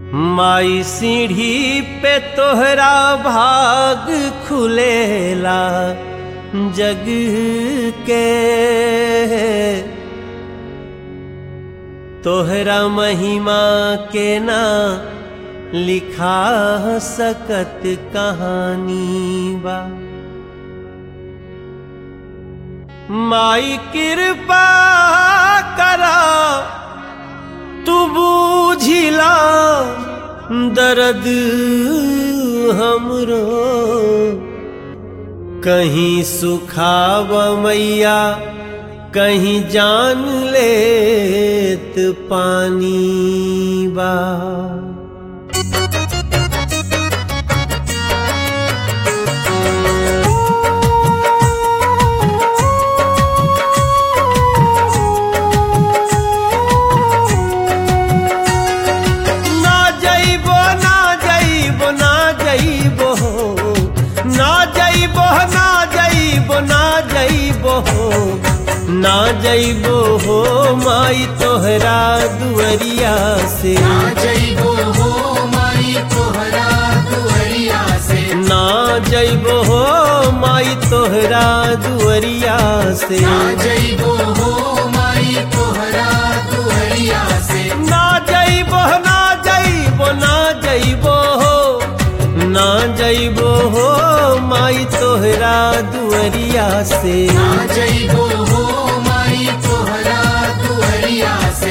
माई सीढ़ी पे तोहरा भाग खुलेला जग के, तोहरा महिमा के ना लिखा सकत कहानी बा। माई कृपा करा तू बूझिला दर्द हमरो, कहीं सुखाव मैया कहीं जान लेत पानी बा। ना जइबो हो माई तोहरा दुअरिया से, ना जइबो हो माई तोहरा दुअरिया से, ना जइबो हो माई तोहरा दुअरिया से, ना जइबो हो माई तोहरा दुअरिया से, ना जइबो ना जइबो ना जइबो हो, ना जइबो हो माई तोहरा दुअरिया से, ना जइबो हो माई तोहरा दुअरिया से।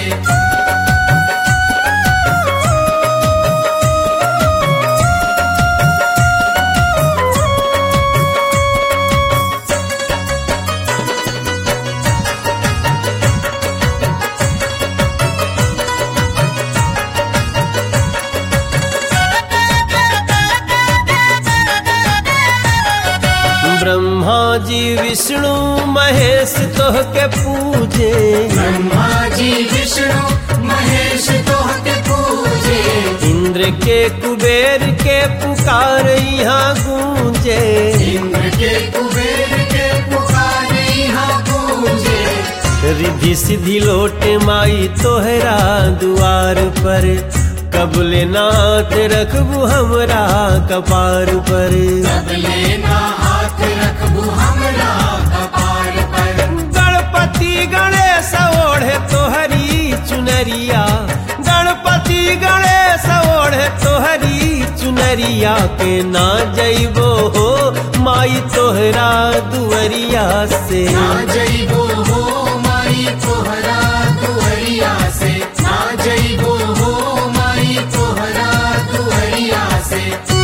ब्रह्मा जी विष्णु महेश तोहके पूजे, ब्रह्मा जी विष्णु महेश तोहके पूजे, इंद्र के कुबेर के पुकार यहाँ गूंजे, इंद्र के कुबेर के पुकार यहाँ गूंजे, रिद्धि सिद्धि लोटे माई तोहरा द्वार पर, कबले नाथ रखबू हमरा कपार पर, कबले ना हाथ रखबू हमरा कपार पर। गणपति गणेश ओढ़े तोहरी चुनरिया, गणपति गणेश ओढ़े तोहरी चुनरिया के, ना जइबो हो माई तोहरा दुअरिया से, ना जइबो हो माई तोहरा दुअरिया से, ना जइबो हो माई तोहरा दुअरिया से।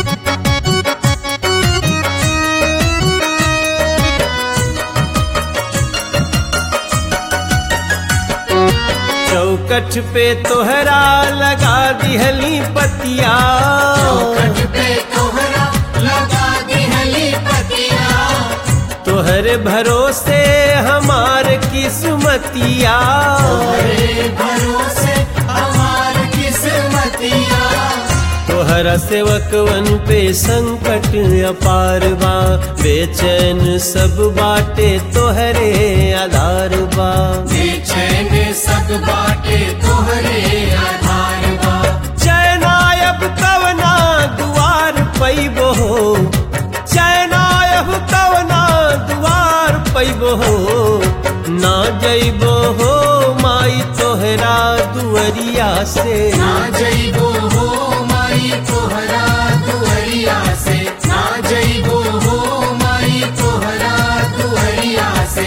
चौकठ पे तोहरा लगा दिहली पतिया, चौखट पे तोहरा लगा दिहली पतिया, तोहरे भरोसे हमार किस्मतिया, तोहरे भरोसे हमार किस्मतिया, तोहरा सेवकवन पे संकट अपार बा, बेचैन सब बाटे तोहरे आधार बा, बेचैन सब बाटे तोहरे आधार बा। चैनायब कवना दुआर पैबो हो, चैनायब कवना दुआर पैबो हो, ना जइबो हो माई तोहरा दुअरिया से, ना जइबो हो माई तोहरा दुअरिया से, ना जइबो हो माई तोहरा दुअरिया से।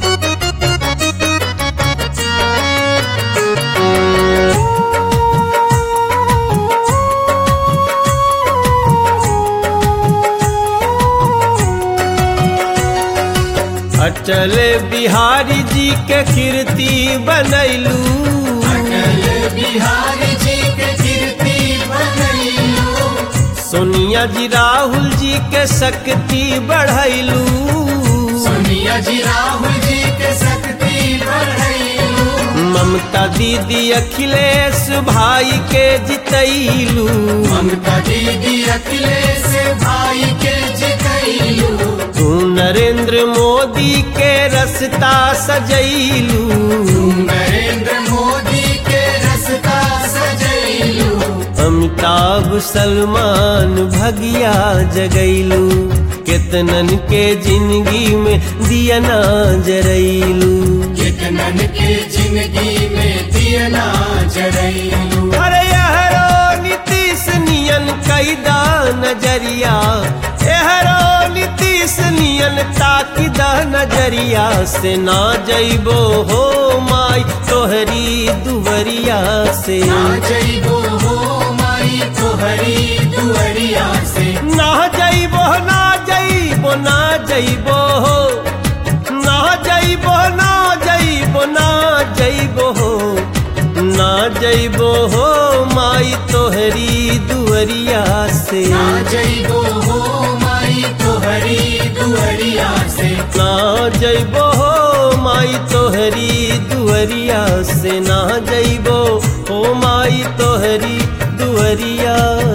अटल बिहारी जी के कीर्ति बनैलू, अटल बिहारी जी के कीर्ति बनैलू, सोनिया जी राहुल जी के शक्ति बढ़ैलू, सोनिया जी राहुल जी के शक्ति बढ़ैलू, ममता दीदी अखिलेश भाई के जितैलू, ममता दीदी अखिलेश भाई के जितैलू, तू नरेंद्र मोदी के रस्ता सजैलू, नरेंद्र मोदी के रस्ता सजैलू, अमिताभ सलमान भगिया जगैलू, केतनन के जिंदगी में दिया ना जरैलू। कितनन के जिंदगी में दिया ना जरैलू। अरे यहरो नीतीश नियन कैदा नजरिया, यहरो नीतीश नियन ताकिदा नजरिया से ना जइबो हो माई तोहरी दुवरिया से। ना जइबो हो माई तोहरी दुअरिया से। ना जइबो ना जइबो ना जइबो हो, ना जइबो ना जइबो ना जइबो हो, ना जइबो हो माई तोहरी दुअरिया से। ना जइबो हो माई तोहरी दुअरिया से। ना जइबो हो माई तोहरी दुअरिया से। ना जइबो हो माई तोहरी दुअरिया